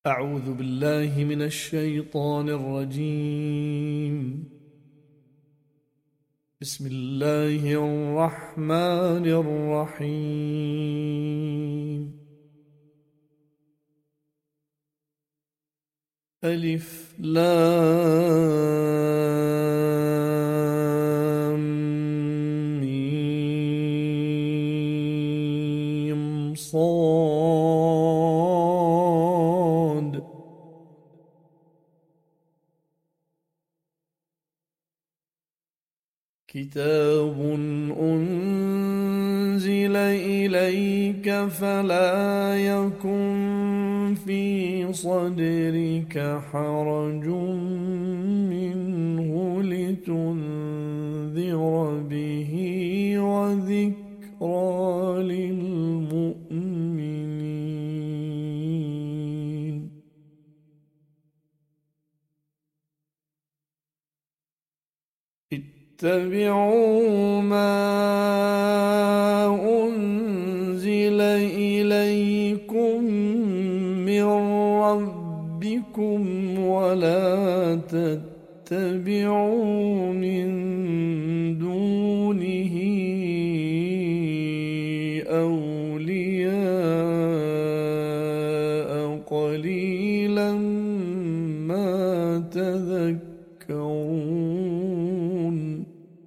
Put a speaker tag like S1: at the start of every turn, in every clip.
S1: أعوذ بالله من الشيطان الرجيم. بسم الله الرحمن الرحيم. ألف لام ميم صاد. كتاب أنزل إليك فلا يكن في صدرك حرج منه لتنذر به وذكرى للمؤمنين. اتبعوا ما أنزل إليكم من ربكم ولا تتبعوا من دونه أولياء قليلا ما تذكرون.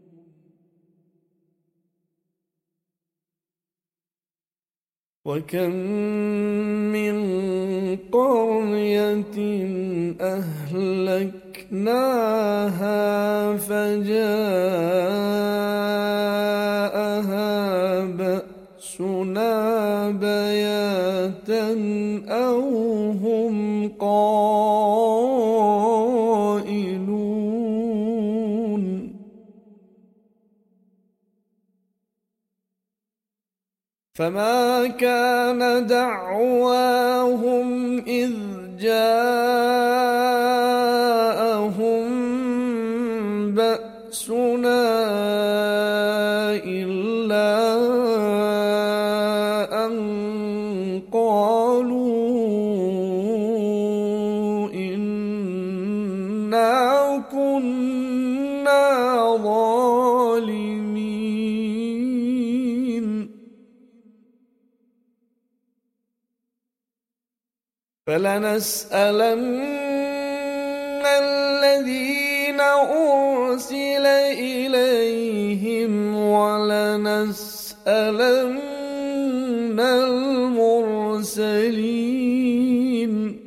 S1: وكم من قرية أهلكناها فجاءها بأسنا بياتا أو هم قائلون. فما كان دعواهم إذ جاءهم بأسنا إلا أن قالوا إنا كنا ظالمين. فلنسألن الذين أرسل إليهم ولنسألن المرسلين.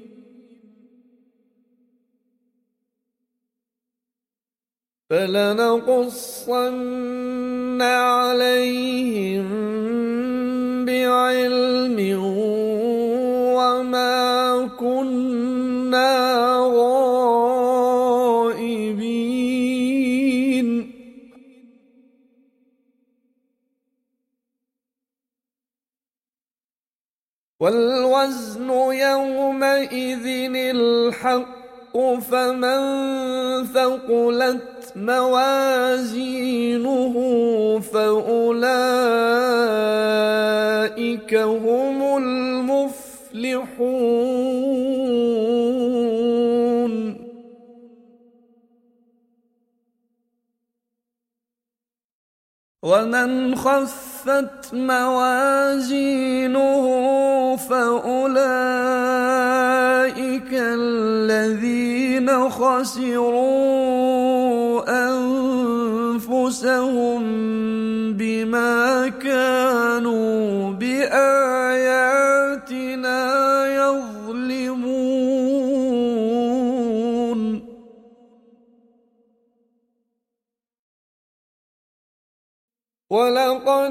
S1: فلنقصن عليهم بعلم وما كنا غائبين. والوزن يومئذ الحق فمن ثقلت موازينه فأولئك هم المفلحون. ومن خفت موازينه فأولئك الذين خسروا أنفسهم بما كانوا بآياتنا يظلمون. ولقد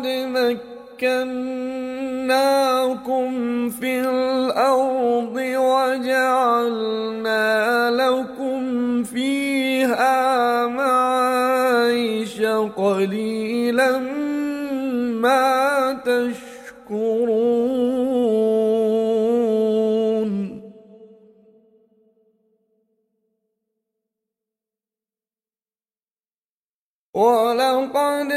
S1: مكناكم في الأرض وجعلنا لكم فيها معايش قليلا ما تشكرون. ولقد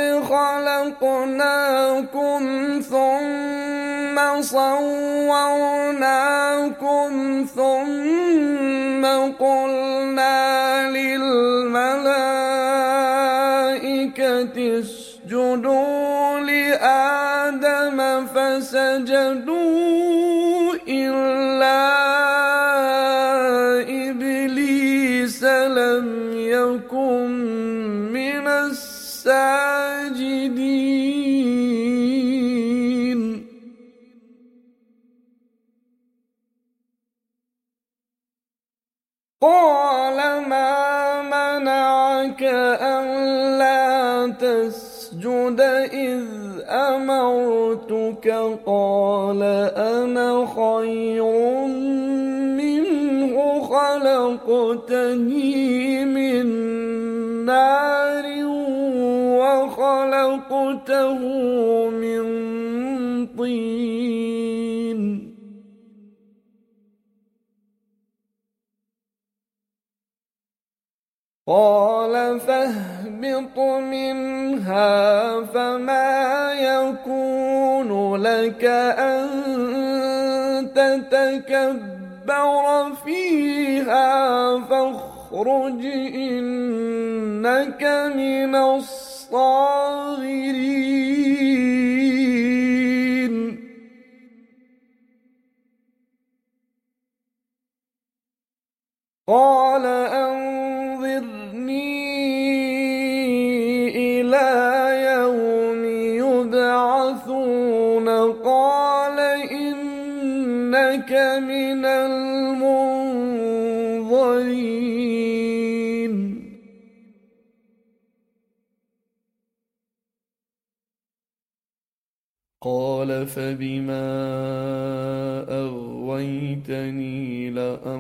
S1: خلقناكم ثم صورناكم لكم ثم قلنا للملائكة اسجدوا لآدم فسجدوا إلا إبليس لم يكن من الساجدين. قال ما منعك ألا تسجد إذ أمرتك؟ قال أنا خير منه خلقتني من نار وخلقته من طين. قال فاهبط منها فما يكون لك أن تتكبر فيها فاخرج إنك من الصاغرين. قال أنظرني إلى يوم يبعثون. قال إنك من المنظرين. قال فبما أغويتني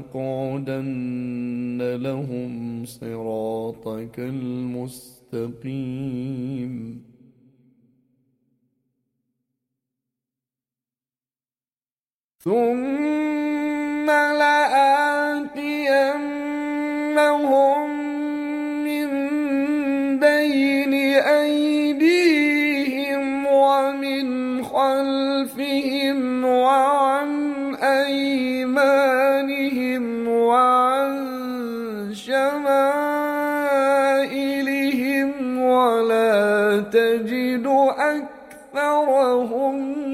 S1: لأقعدن لهم صراطك المستقيم. ثم لآتينهم من بين أيديهم ومن خلفهم وعن أيمانهم وعن شمائلهم ولا تجد أكثرهم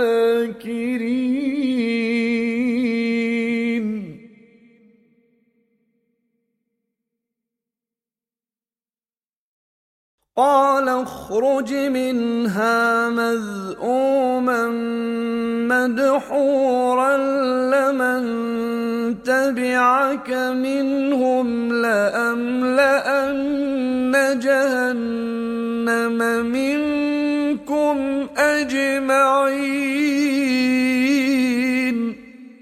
S1: شاكرين. قال اخرج منها مذءوما مدحورا لمن تبعك منهم لأملأن جهنم منكم أجمعين.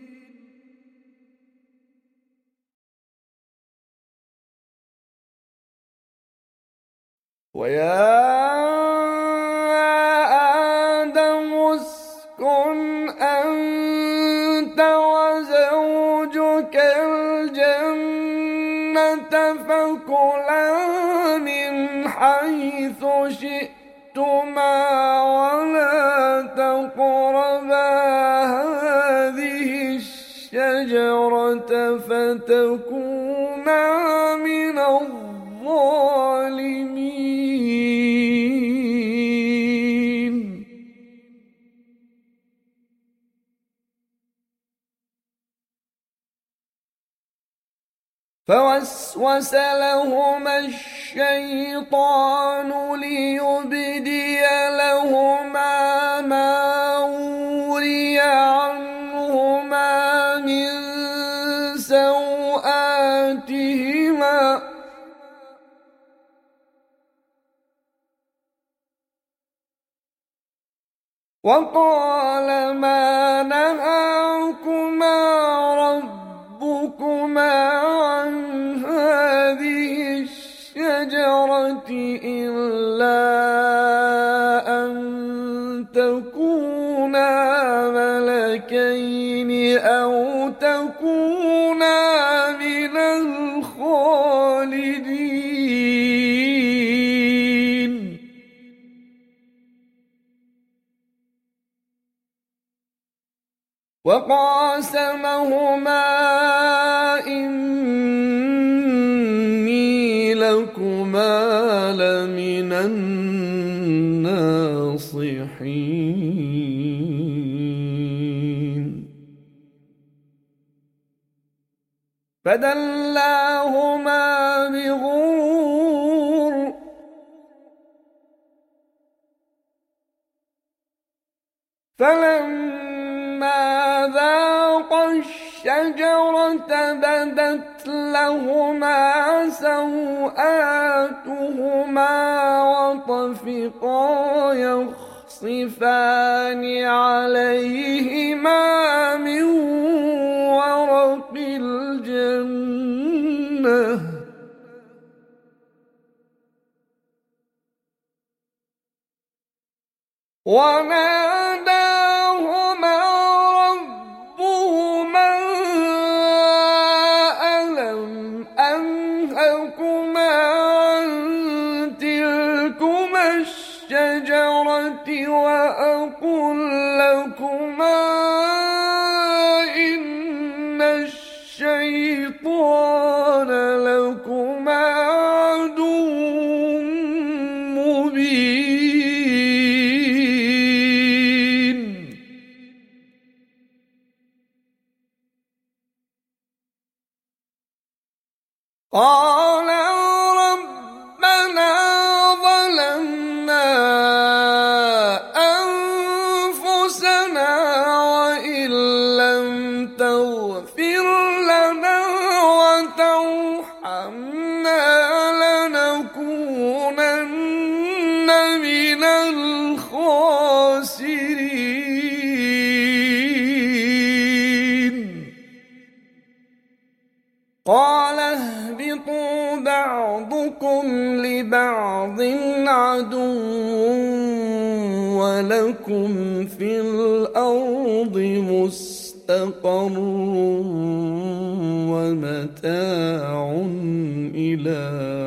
S1: ويا آدم اسكن أنت وزوجك الجنة فكلا من حيث شئتما ولا تقربا هذه الشجرة فتكونا من الظالمين. فوسوس لهما الشيطان ليبدي لهما ما وري عنهما من سوآتهما وقال ما نهاكما ربكما عن هذه الشجرة إلا أن تكونا ملكين أو تكونا من الخالدين. وقاسمهما إني لكما لمن الناصحين فدلاهما بغرور فلما ذاقا الشجرة بدت لهما سوآتهما وطفقا يخصفان عليهما من ورق الجنة وناداهما ربهما ألم أنهكما عن تلكما الشجرة وأقل لكما إن الشيطان لكما عدو مبين قال ربنا ظلمنا أنفسنا وإن لم تغفر لنا وترحمنا لنكونن من الخاسرين قال اهبطوا بعضكم لبعض عدو ولكم في الأرض مستقر ومتاع إلى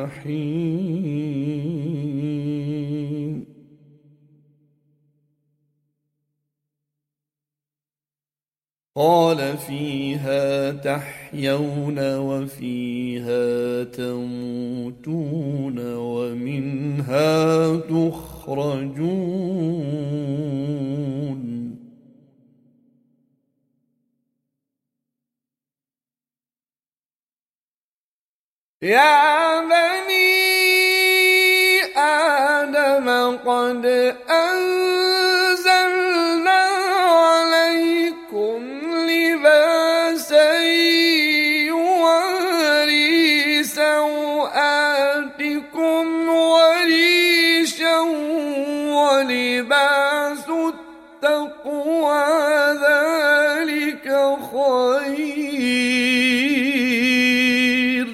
S1: حين قال فيها تحيون وفيها تموتون ومنها تخرجون يا بني آدم قد أنزلنا عليكم لباسا يواري سوآتكم وريشا ولباس التقوى ذلك خير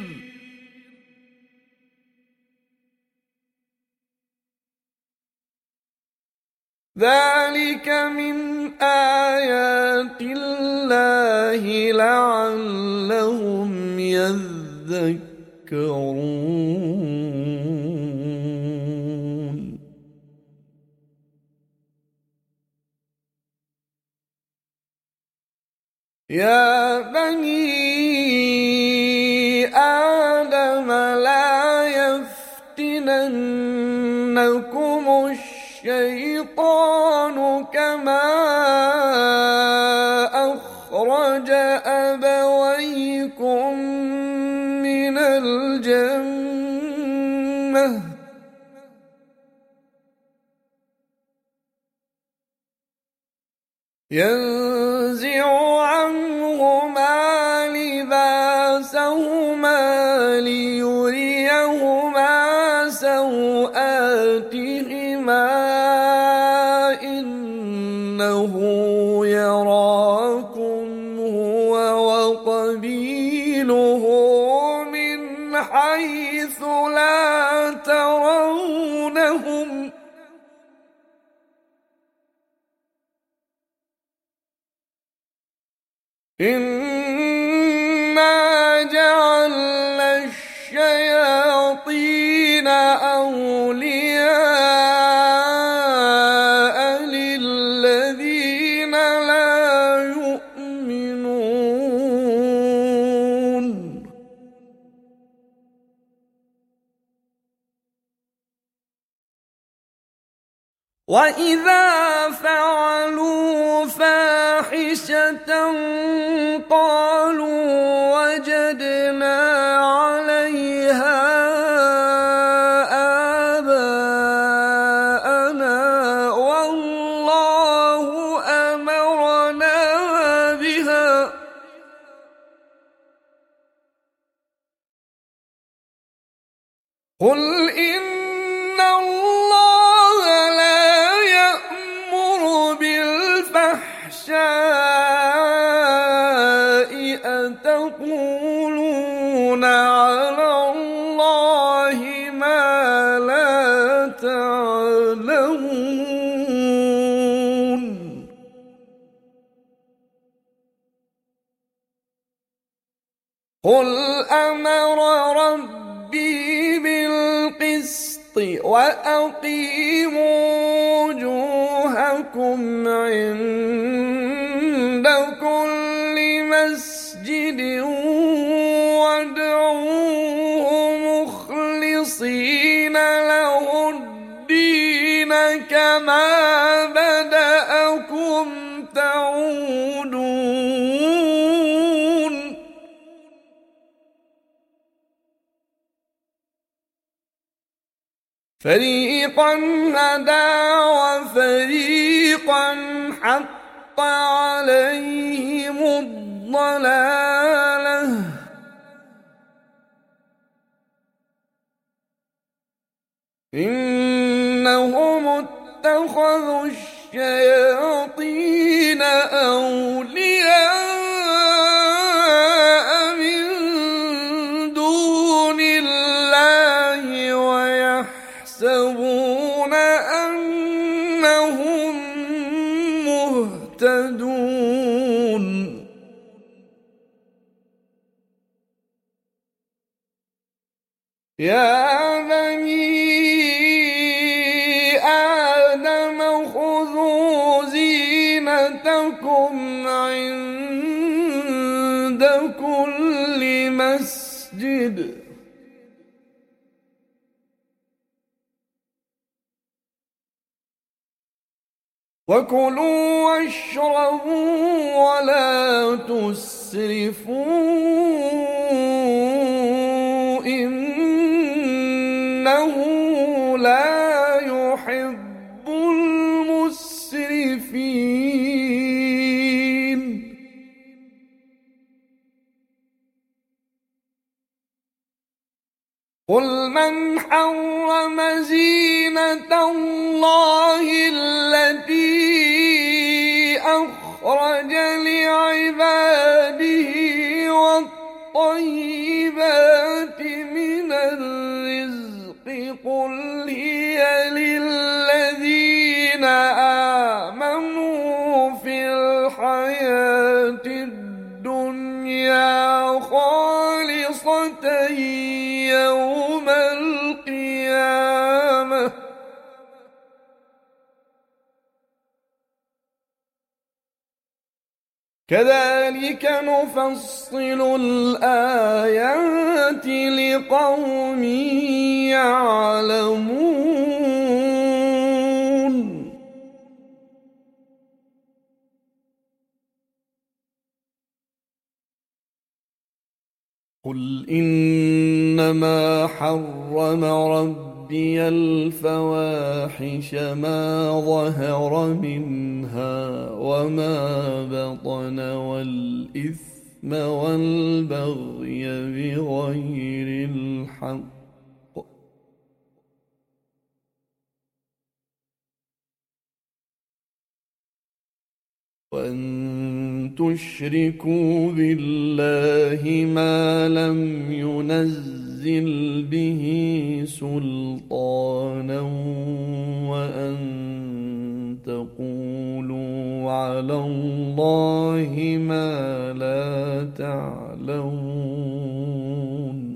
S1: ذلك من آيات الله لعلهم يذكرون يا بني آدم لا يفتننكم الشيطان كما أخرج أبويكم من الجنة ينزع عنهما لباسهما ليريهما سوآتهما إنه يراكم هو وقبيله من حيث لا ترونهم إنا جعلنا الشياطين أولياء للذين لا يؤمنون وإذا فعلوا فاحشة قالوا وجدنا عليها آباءنا والله أمرنا بها قل إن الله لا يأمر بالفحشاء أتقولون على الله ما لا تعلمون قل أمر ربي بالقسط وأقيموا وجوهكم عند كل مسجد وادعوه مخلصين له الدين كما بدأكم تعودون فريقا هدى وفريقا حق عليهم الضلالة إنهم اتخذوا الشياطين أولياء من دون الله ويحسبون أنهم مهتدون يا بني آدم خذوا زينتكم عند كل مسجد وكلوا واشربوا ولا تسرفوا إنه لا يحب المسرفين قل من حرم زينة الله التي أخرج لعباده والطيبات من الرزق قل هي للذين آمنوا في الحياة الدنيا خالصة يوم القيامة كذلك نفصل الآيات لقوم يعلمون قل إنما حرم ربي الفواحش ما ظهر منها وما بطن والإثم والبغي بغير الحق وأن تشركوا بالله ما لم ينزل به سلطانا وأن تقولوا على الله ما لا تعلمون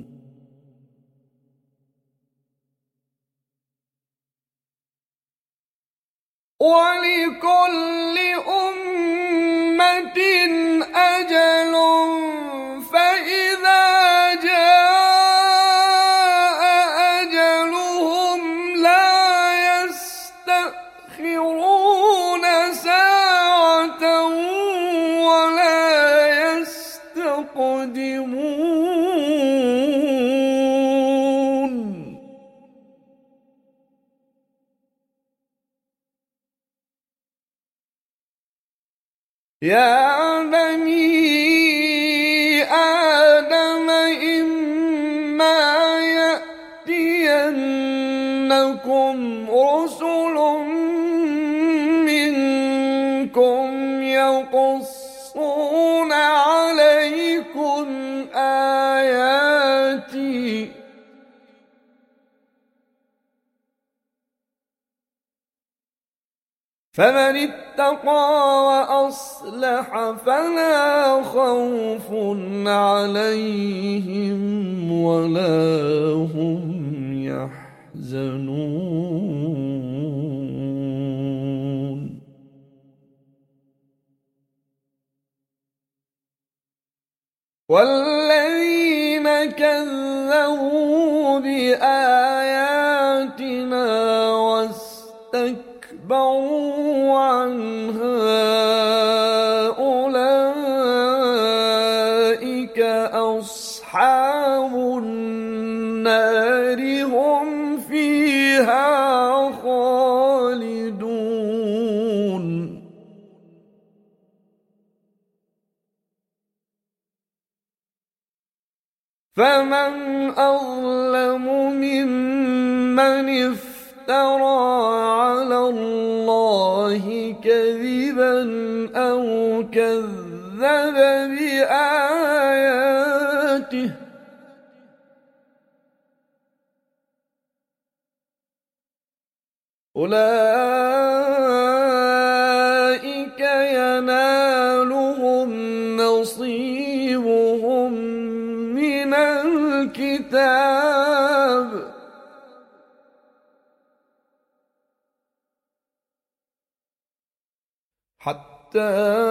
S1: ولكل أمة أجل فإذا جاء أجلهم لا يستأخرون يقدمون يا بني آدم إما يأتينكم رسل منكم يقصون عليكم آياتي فمن اتقى وأصلح فلا خوف عليهم ولا هم يحزنون والذين كذبوا بآياتنا واستكبروا عنها أولئك أصحاب النار هم فيها خالدون فمن أظلم ممن افترى على الله كذبا أو كذب بآياته أولئك ينالهم نصيبهم من الكتاب حتى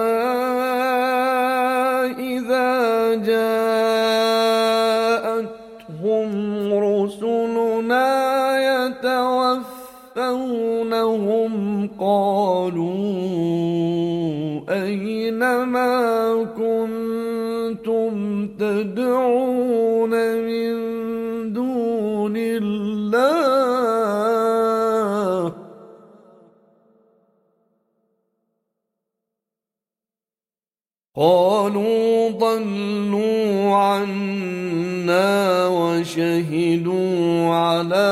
S1: إذا جاءتهم رسلنا يتوفونهم قالوا أين ما كنتم تدعون من دون الله قالوا ضلوا عنا وشهدوا على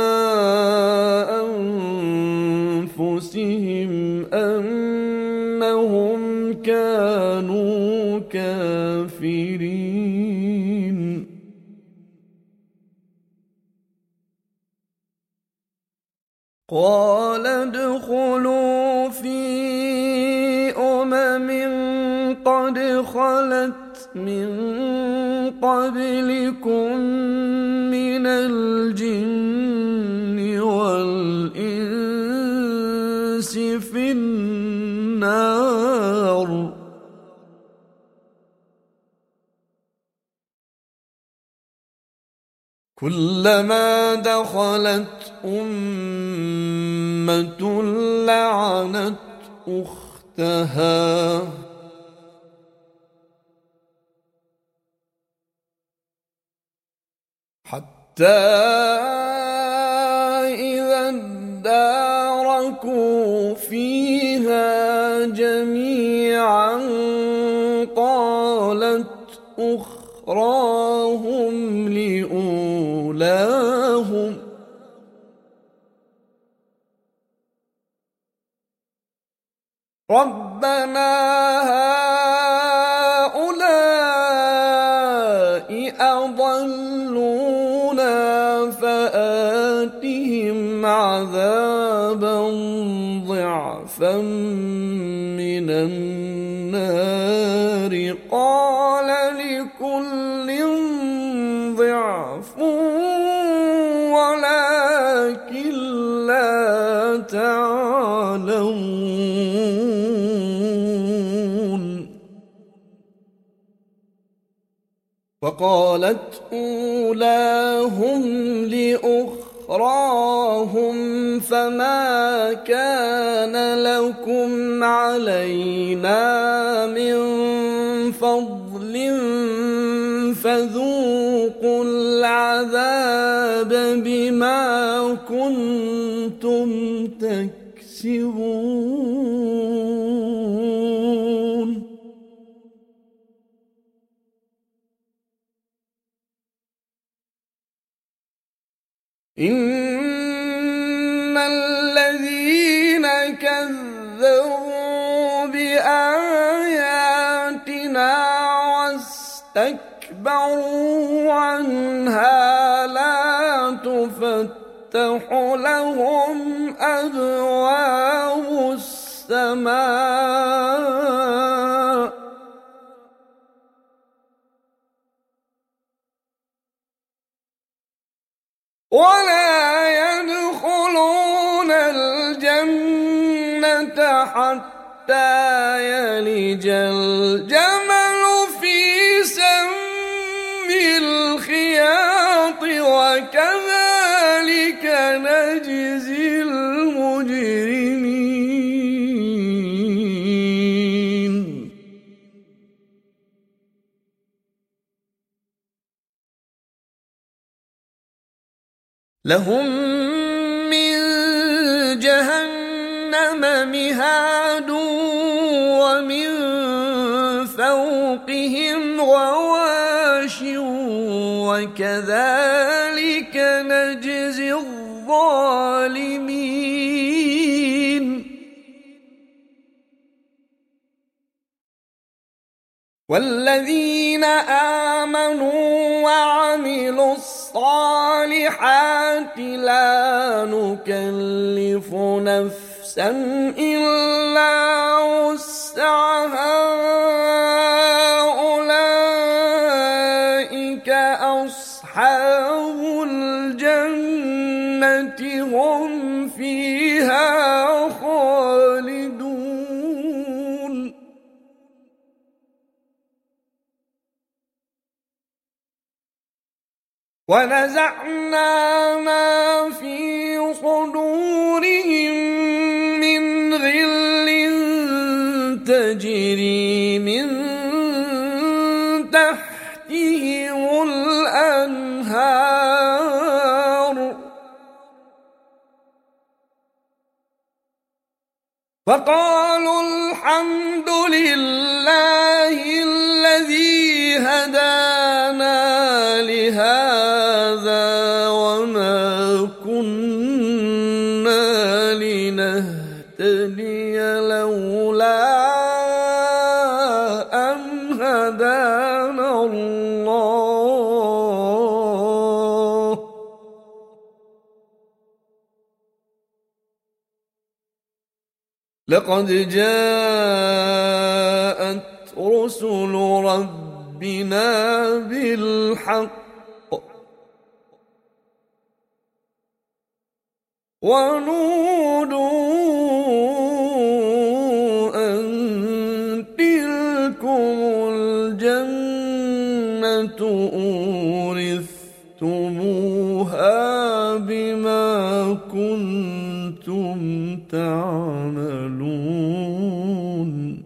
S1: أنفسهم أنهم كانوا كافرين قال ادخلوا في قد خلت من قبلكم من الجن والإنس في النار كلما دخلت أمة لعنت أختها حتى إذا اداركوا فيها جميعا قالت أخراهم لأولاهم ربنا هؤلاء أضلونا فآتهم عذابا ضعفا من النار قال لكل ضعف ولكن لا تعلمون وقالت أولاهم لأخراهم فما كان لكم علينا من فضل فذوقوا العذاب بما كنتم تكسبون إن الذين كذبوا بآياتنا واستكبروا عنها لا تفتح لهم أبواب السماء ولا يدخلون الجنة حتى يلج الجمل في سم الخياط وكذلك نجزي المجرمين لهم من جهنم مهاد ومن فوقهم غواش وكذلك نجزي الظالمين والذين آمنوا وعملوا الصالحات لا نكلف نفسا إلا وسعها أولئك أصحاب الجنة هم فيها خالدون ونزعنا ما في صدورهم من غل تجري من تحتهم الأنهار فقالوا الحمد لله الذي هدانا لهذا وما كنا لنهتدي لولا أن هدانا الله لقد جاءت رسل ربنا بالحق ونودوا أن تلكم الجنة أورثتموها بما كنتم تعملون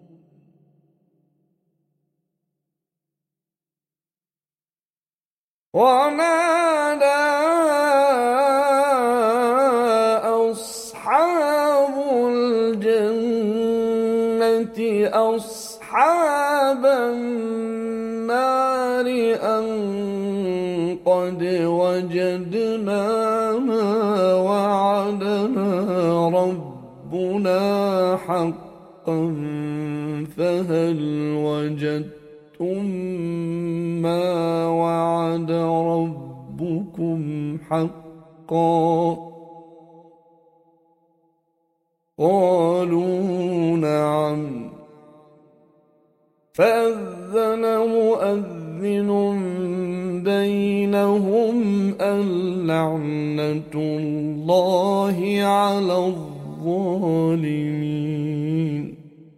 S1: ونادى أصحاب الجنة أصحاب النار أن قد وجدنا ما وعدنا ربنا حقا فهل وجدتم ما وعد ربكم حقا قالوا نعم فأذن مؤذن بينهم اللعنة الله على الظالمين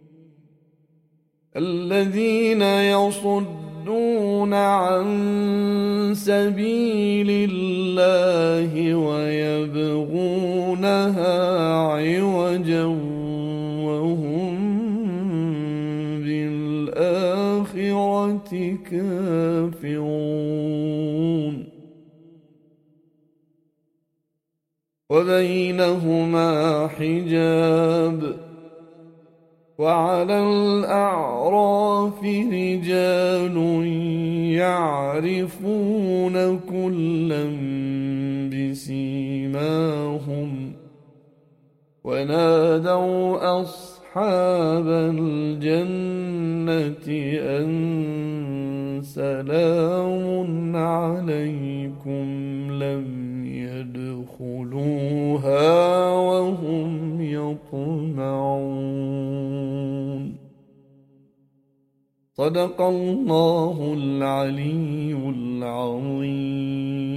S1: الذين يصدون عن سبيل الله ويبغونها عوجا وهم بالآخرة بالآخرة كافرون وبينهما حجاب وعلى الأعراف رجال يعرفون كلا بسيماهم ونادوا أصحاب الجنة أن سلام عليكم لم يدخلوها وهم يطمعون صدق الله العلي العظيم.